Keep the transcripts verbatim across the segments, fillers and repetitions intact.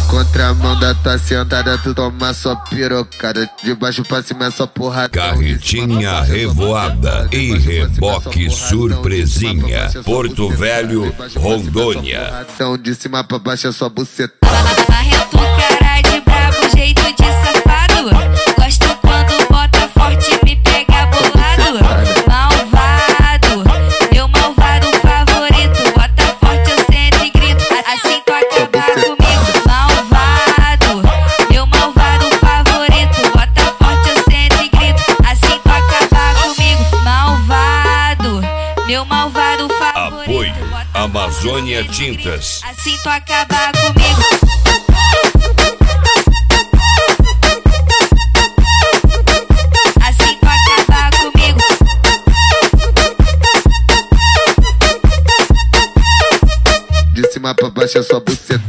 contramão da tua sentada, tu toma só pirocada. De baixo pra cima é só porrada. Carretinha revoada e reboque surpresinha. Porto Velho, Rondônia. De cima pra baixo é só buceta. Marrento, cara de brabo, jeito de safado. Gosto quando bota forte, me pega bolado. Malvado, meu malvado favorito. Bota forte, eu sento e grito, assim tu acabar comigo. Malvado, meu malvado favorito. Bota forte, eu sento e grito, assim tu acabar comigo. Malvado, meu malvado favorito. Apoio Amazônia Tintas. Assim tu acabar comigo. Assim tu acabar comigo. De cima pra baixo é só buceta.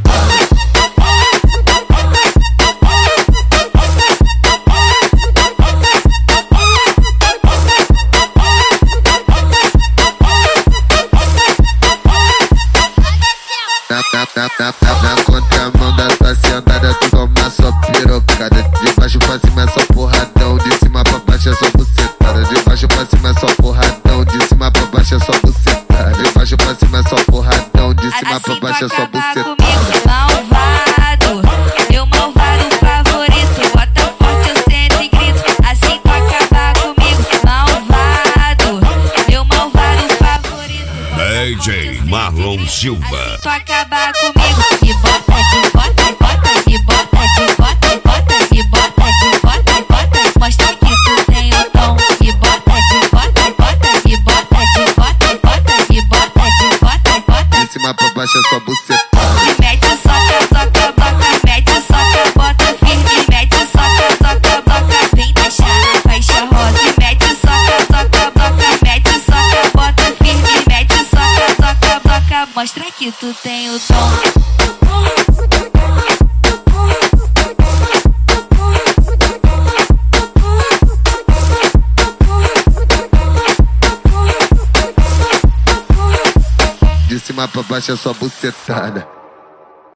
Na, na, na, na, na contramão da tua sentada, tu toma só pirocada. De baixo pra cima é só porradão, de cima pra baixo é só bucetada. De baixo pra cima é só porradão, de cima pra baixo é só bucetada. De baixo pra cima é só porradão, de cima pra baixo é só bucetada. Malvado, meu malvado favorito. Bota forte, eu sento e grito, assim tu acabar comigo. Malvado, meu malvado favorito. D J Marlon Silva. Tu acabar comigo e bota de bota e bota e bota de bota e bota e bota de bota e bota. Mostra que tu tem o tom e bota de bota e bota e bota de bota e bota e bota de bota e bota. De cima pra baixo é só buceta. E mete soca, soca, boca, mete soca, bota firme, mete soca, soca, boca, vem deixar na faixa rosa. E mete soca, soca, boca, mete soca, bota firme, mete soca, soca, boca, mostra que tu tem o tom. De cima pra baixo é só bucetada.